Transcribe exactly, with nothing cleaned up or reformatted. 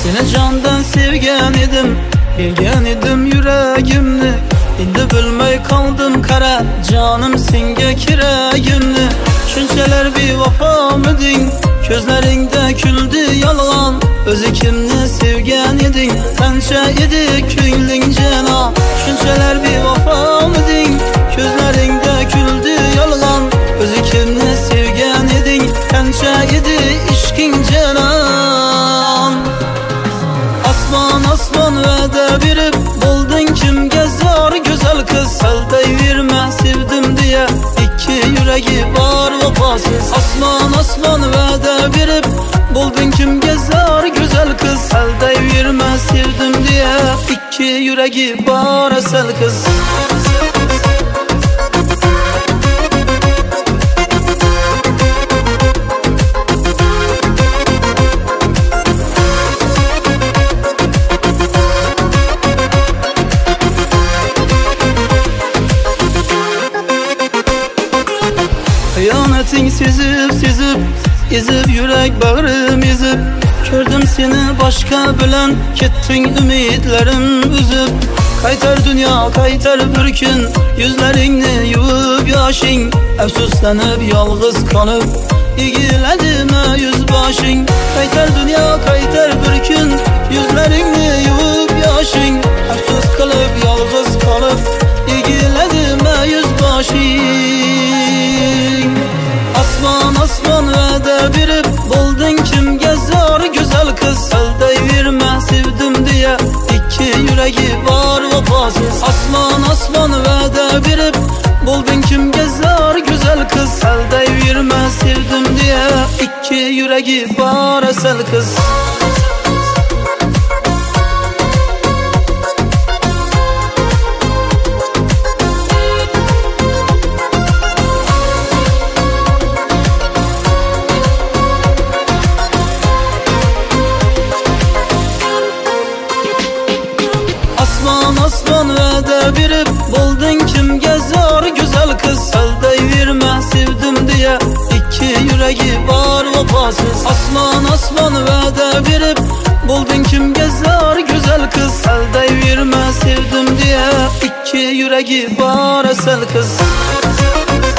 Seni candan sevgen edim, bilgen edim yüreğimni. Endi bilmey kaldım kara, canım senga kiragimni. Shunchalar bevafomiding, ko'zlaringda kuldi yolg'on. O'zi kimni sevgan eding, qancha edi ko'ngling jano. Shunchalar bevafomiding, ko'zlaringda kuldi yolg'on. O'zi kimni sevgan eding, qancha edi ishqing janon. Osmon osmon va'da berib, bo'lding kimga zor go'zal qiz. Saldayverma sevdim deya, ikki yuragi bor vafosiz. Osmon osmon va'da berib, bo'lding kimga zor go'zal qiz. Saldayverma sevdim deya, ikki yuragi bor asal qiz. Xiyonating sezib sezib, ezib yürek bağrım ezib. Ko'rdim seni boshqa bilan, ketding umidlarim uzib. Qaytar dunyo qaytar bir kun, yuzlaringni yuvib yoshing. Afsuslanib yolg'iz qolib, egiladimi yuz boshing. Qaytar dunyo qaytar bir kun, yuzlaringni yuvib yoshing. Afsus qilib yolg'iz qolib, egiladimi yuz boshing. Osmon osmon va'da berib, bo'lding kimga zor go'zal qiz. Saldayverma sevdim deya, ikki yuragi bor vafosiz. Osmon osmon va'da berib, bo'lding kimga zor go'zal qiz. Saldayverma sevdim deya, ikki yuragi bor asal qiz. Osmon osmon va'da berib, bo'lding kimga zor go'zal qiz. Saldayverma sevdim deya, ikki yuragi bor vafosiz. Osmon osmon va'da berib, bo'lding kimga zor go'zal qiz. Saldayverma sevdim deya, ikki yuragi bor asal qiz.